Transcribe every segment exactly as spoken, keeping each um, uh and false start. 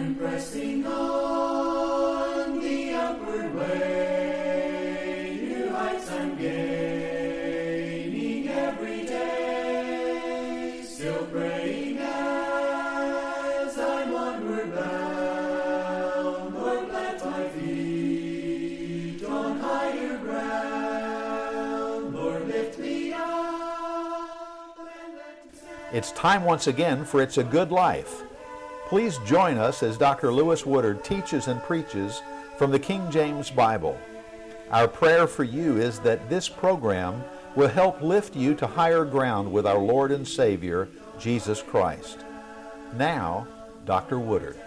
pressing on the upward way, new heights I'm gaining every day, still praying as I'm onward bound. Lord, plant my feet on higher ground. Lord, lift me up and let me stand. It's time once again for It's a Good Life. Please join us as Doctor Lewis Woodard teaches and preaches from the King James Bible. Our prayer for you is that this program will help lift you to higher ground with our Lord and Savior, Jesus Christ. Now, Doctor Woodard.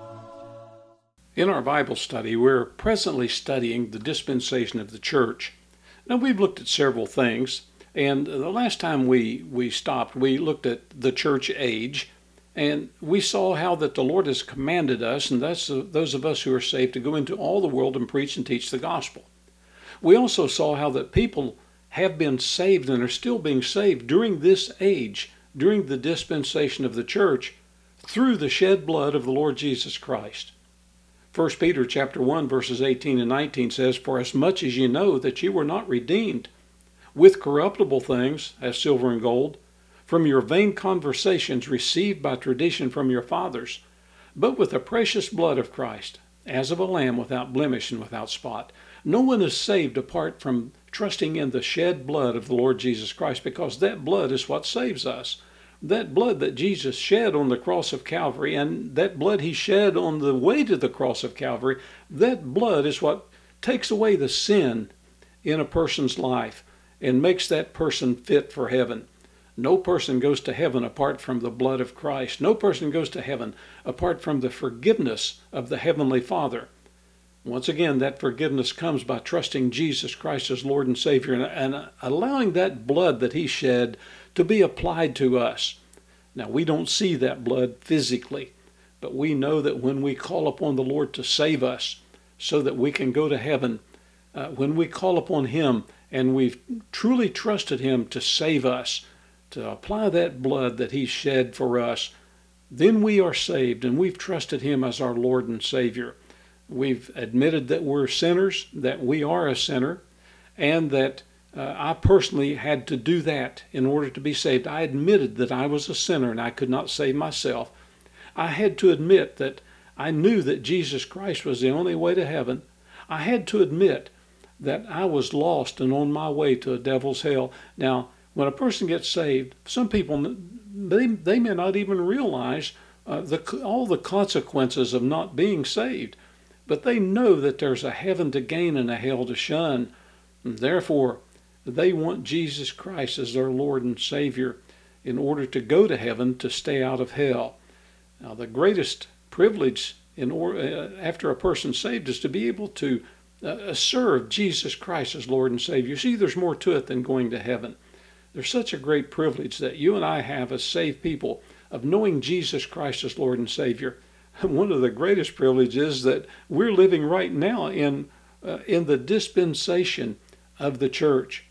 In our Bible study, we're presently studying the dispensation of the church. Now, we've looked at several things, and the last time we, we stopped, we looked at the church age, and we saw how that the Lord has commanded us, and that's uh, those of us who are saved, to go into all the world and preach and teach the gospel. We also saw how that people have been saved and are still being saved during this age, during the dispensation of the church, through the shed blood of the Lord Jesus Christ. First Peter chapter one, verses eighteen and nineteen says, "For as much as ye know that ye were not redeemed with corruptible things, as silver and gold, from your vain conversations received by tradition from your fathers, but with the precious blood of Christ, as of a lamb without blemish and without spot." No one is saved apart from trusting in the shed blood of the Lord Jesus Christ, because that blood is what saves us. That blood that Jesus shed on the cross of Calvary, and that blood he shed on the way to the cross of Calvary, that blood is what takes away the sin in a person's life and makes that person fit for heaven. No person goes to heaven apart from the blood of Christ. No person goes to heaven apart from the forgiveness of the Heavenly Father. Once again, that forgiveness comes by trusting Jesus Christ as Lord and Savior, and, and allowing that blood that he shed to be applied to us. Now, we don't see that blood physically, but we know that when we call upon the Lord to save us so that we can go to heaven, uh, when we call upon him and we've truly trusted him to save us, to apply that blood that he shed for us, then we are saved, and we've trusted him as our Lord and Savior. We've admitted that we're sinners, that we are a sinner, and that uh, I personally had to do that in order to be saved. I admitted that I was a sinner and I could not save myself. I had to admit that I knew that Jesus Christ was the only way to heaven. I had to admit that I was lost and on my way to a devil's hell. Now, when a person gets saved, some people, they, they may not even realize uh, the, all the consequences of not being saved, but they know that there's a heaven to gain and a hell to shun. And therefore, they want Jesus Christ as their Lord and Savior in order to go to heaven, to stay out of hell. Now, the greatest privilege in or, uh, after a person's saved is to be able to uh, serve Jesus Christ as Lord and Savior. See, there's more to it than going to heaven. There's such a great privilege that you and I have as saved people of knowing Jesus Christ as Lord and Savior. One of the greatest privileges is that we're living right now in uh, in the dispensation of the church.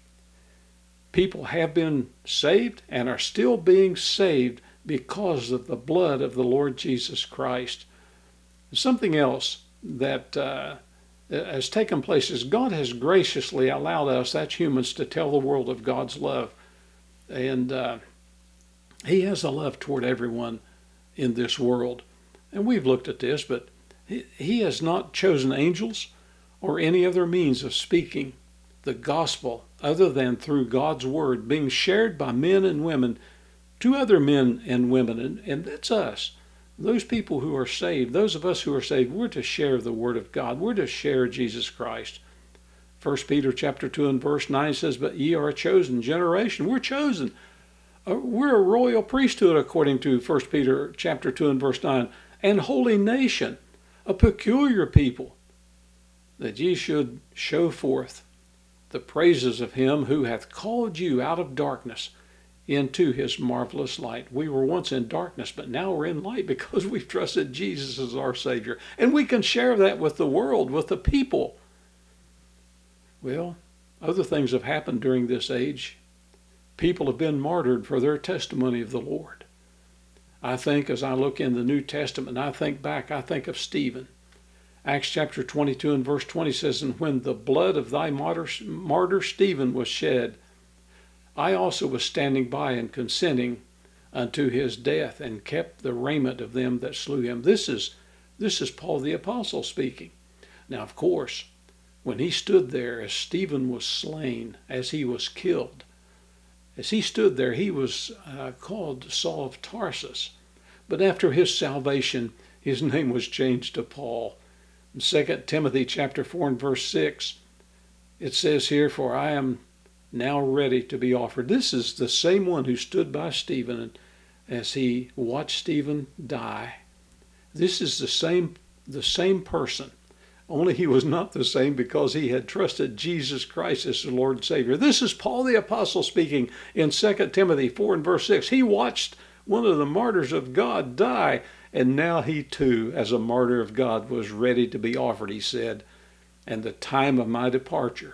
People have been saved and are still being saved because of the blood of the Lord Jesus Christ. Something else that uh, has taken place is God has graciously allowed us, that's humans, to tell the world of God's love. And uh, he has a love toward everyone in this world. And we've looked at this, but he, he has not chosen angels or any other means of speaking the gospel other than through God's word being shared by men and women to other men and women. And, and that's us. Those people who are saved, those of us who are saved, we're to share the word of God. We're to share Jesus Christ. First Peter chapter two and verse nine says, "But ye are a chosen generation." We're chosen. We're a royal priesthood, according to First Peter chapter two and verse nine, "and holy nation, a peculiar people, that ye should show forth the praises of him who hath called you out of darkness into his marvelous light." We were once in darkness, but now we're in light because we've trusted Jesus as our Savior. And we can share that with the world, with the people. Well, other things have happened during this age. People have been martyred for their testimony of the Lord. I think, as I look in the New Testament and I think back, I think of Stephen. Acts chapter twenty-two and verse twenty says, "And when the blood of thy martyr, martyr Stephen was shed, I also was standing by and consenting unto his death, and kept the raiment of them that slew him." This is, this is Paul the Apostle speaking. Now, of course, when he stood there as Stephen was slain, as he was killed, as he stood there, he was uh, called Saul of Tarsus. But after his salvation, his name was changed to Paul. In Second Timothy chapter four and verse six, it says here, "For I am now ready to be offered." This is the same one who stood by Stephen as he watched Stephen die. This is the same, the same person, only he was not the same because he had trusted Jesus Christ as the Lord and Savior. This is Paul the Apostle speaking in Second Timothy four and verse six. He watched one of the martyrs of God die, and now he too, as a martyr of God, was ready to be offered. He said, "And the time of my departure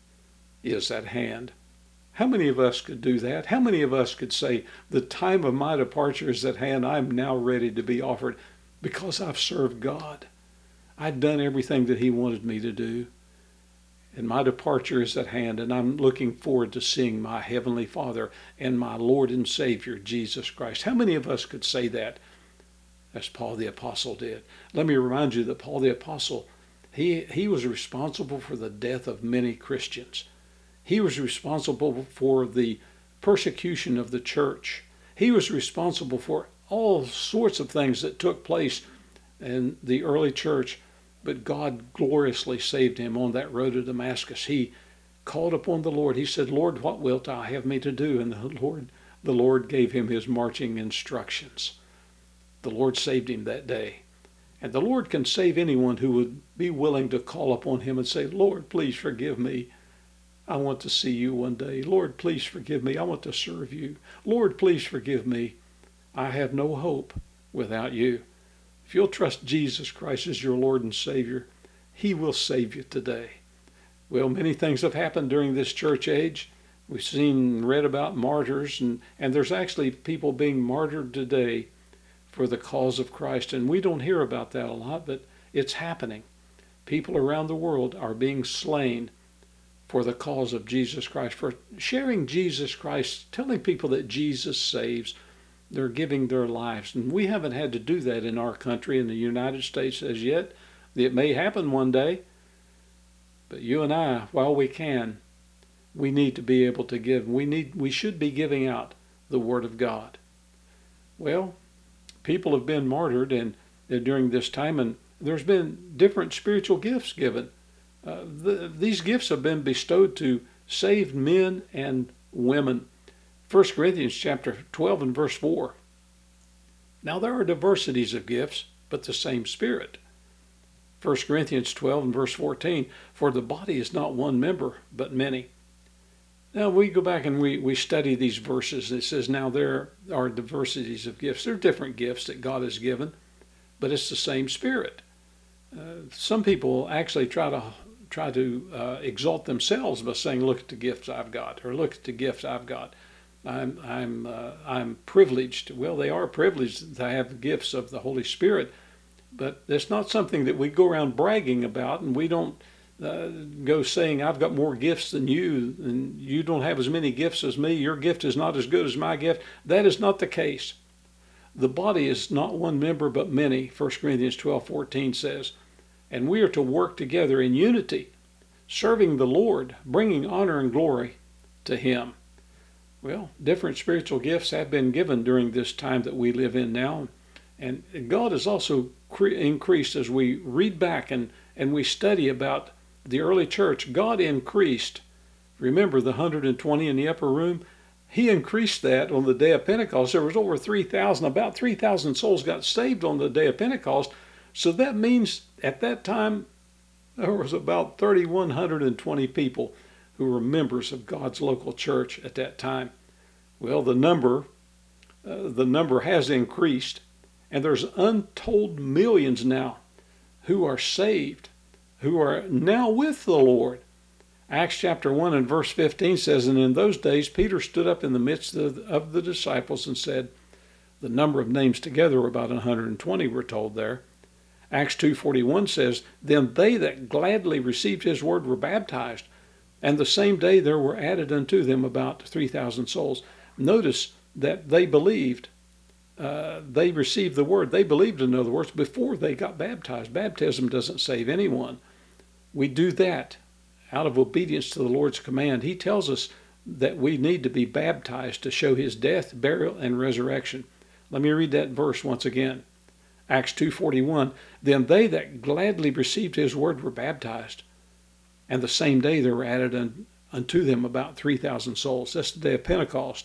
is at hand." How many of us could do that? How many of us could say, "The time of my departure is at hand. I'm now ready to be offered because I've served God. I've done everything that he wanted me to do. And my departure is at hand, and I'm looking forward to seeing my Heavenly Father and my Lord and Savior, Jesus Christ." How many of us could say that as Paul the Apostle did? Let me remind you that Paul the Apostle, he, he was responsible for the death of many Christians. He was responsible for the persecution of the church. He was responsible for all sorts of things that took place in the early church, but God gloriously saved him on that road to Damascus. He called upon the Lord. He said, "Lord, what wilt thou have me to do?" And the Lord, the Lord gave him his marching instructions. The Lord saved him that day. And the Lord can save anyone who would be willing to call upon him and say, "Lord, please forgive me. I want to see you one day. Lord, please forgive me. I want to serve you. Lord, please forgive me. I have no hope without you." If you'll trust Jesus Christ as your Lord and Savior, he will save you today. Well, many things have happened during this church age. We've seen and read about martyrs, and, and there's actually people being martyred today for the cause of Christ. And we don't hear about that a lot, but it's happening. People around the world are being slain for the cause of Jesus Christ, for sharing Jesus Christ, telling people that Jesus saves. They're giving their lives. And we haven't had to do that in our country, in the United States as yet. It may happen one day. But you and I, while we can, we need to be able to give. We need, we should be giving out the Word of God. Well, people have been martyred and uh, during this time, and there's been different spiritual gifts given. Uh, the, these gifts have been bestowed to saved men and women. First Corinthians chapter twelve and verse four. "Now there are diversities of gifts, but the same Spirit." First Corinthians twelve and verse fourteen. "For the body is not one member, but many." Now we go back and we, we study these verses. It says, now there are diversities of gifts. There are different gifts that God has given, but it's the same Spirit. Uh, some people actually try to try to uh, exalt themselves by saying, "Look at the gifts I've got," or "Look at the gifts I've got. I'm I'm uh, I'm privileged." Well, they are privileged to have the gifts of the Holy Spirit, but it's not something that we go around bragging about, and we don't uh, go saying, "I've got more gifts than you, and you don't have as many gifts as me. Your gift is not as good as my gift." That is not the case. The body is not one member but many. First Corinthians twelve fourteen says, "And we are to work together in unity, serving the Lord, bringing honor and glory to him." Well, different spiritual gifts have been given during this time that we live in now. And God has also cre- increased as we read back and, and we study about the early church. God increased. Remember the one hundred twenty in the upper room? He increased that on the day of Pentecost. There was over three thousand, about three thousand souls got saved on the day of Pentecost. So that means at that time, there was about three thousand one hundred twenty people who were members of God's local church at that time. Well, the number, uh, the number has increased, and there's untold millions now who are saved, who are now with the Lord. Acts chapter one and verse fifteen says, "And in those days Peter stood up in the midst of, of the disciples and said, The number of names together were about one hundred twenty, we're told there. Acts two forty-one says, "Then they that gladly received his word were baptized, and the same day there were added unto them about three thousand souls." Notice that they believed, uh, they received the word. They believed, in other words, before they got baptized. Baptism doesn't save anyone. We do that out of obedience to the Lord's command. He tells us that we need to be baptized to show his death, burial, and resurrection. Let me read that verse once again. Acts two forty-one, "Then they that gladly received his word were baptized, and the same day there were added un, unto them about three thousand souls." That's the day of Pentecost.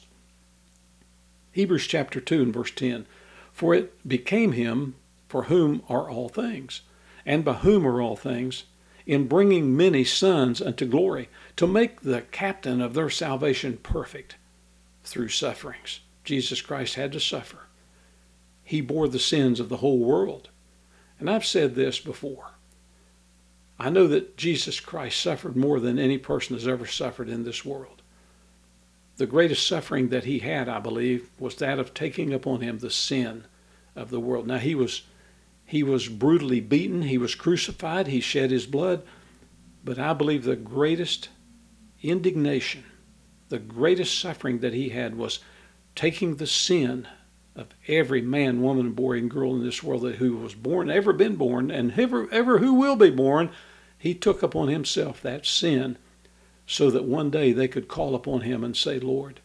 Hebrews chapter two and verse ten, "For it became him for whom are all things, and by whom are all things, in bringing many sons unto glory, to make the captain of their salvation perfect through sufferings." Jesus Christ had to suffer. He bore the sins of the whole world. And I've said this before. I know that Jesus Christ suffered more than any person has ever suffered in this world. The greatest suffering that he had, I believe, was that of taking upon him the sin of the world. Now, he was he was brutally beaten. He was crucified. He shed his blood. But I believe the greatest indignation, the greatest suffering that he had was taking the sin of every man, woman, boy, and girl in this world that who was born, ever been born, and ever, ever who will be born. He took upon himself that sin so that one day they could call upon him and say, "Lord,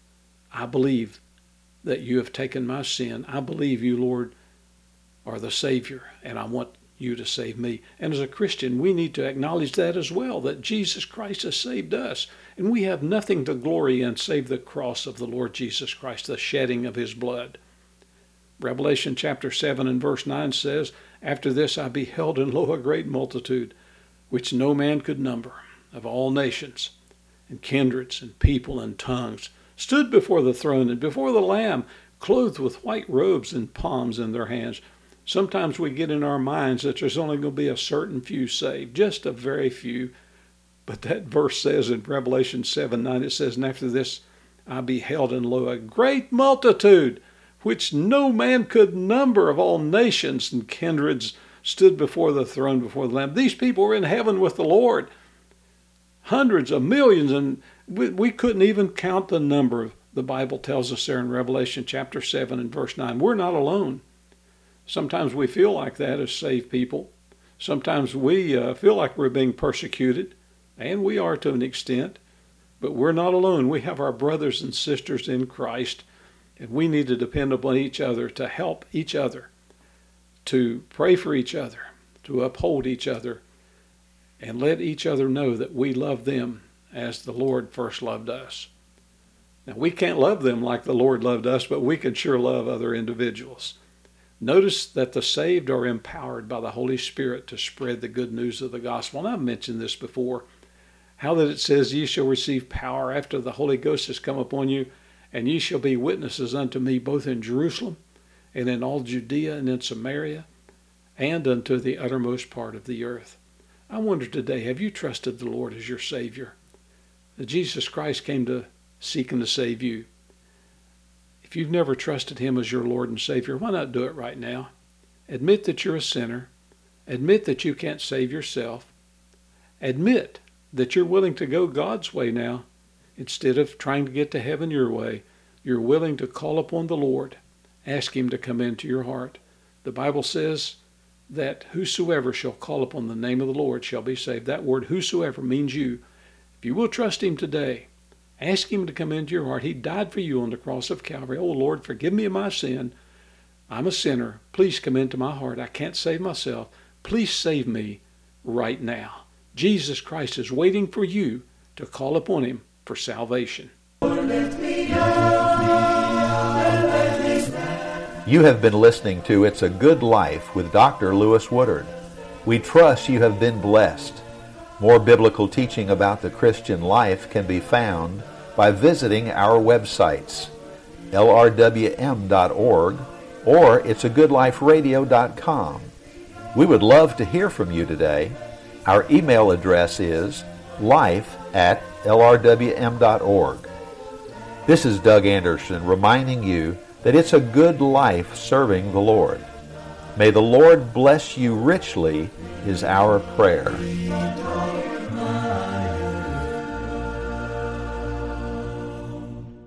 I believe that you have taken my sin. I believe you, Lord, are the Savior, and I want you to save me." And as a Christian, we need to acknowledge that as well, that Jesus Christ has saved us. And we have nothing to glory in save the cross of the Lord Jesus Christ, the shedding of his blood. Revelation chapter seven and verse nine says, "After this I beheld, and lo, a great multitude, which no man could number, of all nations, and kindreds, and people, and tongues, stood before the throne and before the Lamb, clothed with white robes and palms in their hands." Sometimes we get in our minds that there's only going to be a certain few saved, just a very few. But that verse says in Revelation seven nine, it says, "And after this I beheld, and lo, a great multitude, which no man could number, of all nations and kindreds, stood before the throne, before the Lamb." These people were in heaven with the Lord. Hundreds of millions, and we, we couldn't even count the number. The Bible tells us there in Revelation chapter seven and verse nine. We're not alone. Sometimes we feel like that as saved people. Sometimes we uh, feel like we're being persecuted, and we are to an extent, but we're not alone. We have our brothers and sisters in Christ, and we need to depend upon each other to help each other, to pray for each other, to uphold each other, and let each other know that we love them as the Lord first loved us. Now, we can't love them like the Lord loved us, but we can sure love other individuals. Notice that the saved are empowered by the Holy Spirit to spread the good news of the gospel. And I've mentioned this before, how that it says, "Ye shall receive power after the Holy Ghost has come upon you, and ye shall be witnesses unto me both in Jerusalem and in all Judea and in Samaria and unto the uttermost part of the earth." I wonder today, have you trusted the Lord as your Savior? That Jesus Christ came to seek and to save you. If you've never trusted him as your Lord and Savior, why not do it right now? Admit that you're a sinner. Admit that you can't save yourself. Admit that you're willing to go God's way now. Instead of trying to get to heaven your way, you're willing to call upon the Lord. Ask him to come into your heart. The Bible says that whosoever shall call upon the name of the Lord shall be saved. That word whosoever means you. If you will trust him today, ask him to come into your heart. He died for you on the cross of Calvary. "Oh, Lord, forgive me of my sin. I'm a sinner. Please come into my heart. I can't save myself. Please save me right now." Jesus Christ is waiting for you to call upon him for salvation. You have been listening to It's a Good Life with Doctor Lewis Woodard. We trust you have been blessed. More biblical teaching about the Christian life can be found by visiting our websites, L R W M dot org or it's a good life radio dot com. We would love to hear from you today. Our email address is life at L R W M dot org. This is Doug Anderson reminding you that it's a good life serving the Lord. May the Lord bless you richly is our prayer.